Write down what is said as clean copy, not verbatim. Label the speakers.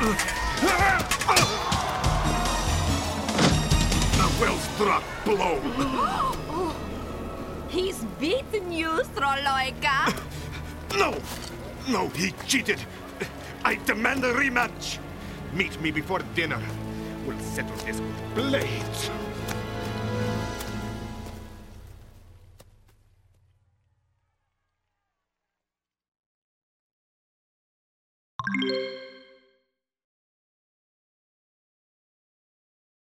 Speaker 1: A well-struck blow.
Speaker 2: He's beaten you, Stroloika.
Speaker 1: No! No, he cheated. I demand a rematch. Meet me before dinner. We'll settle this with blades.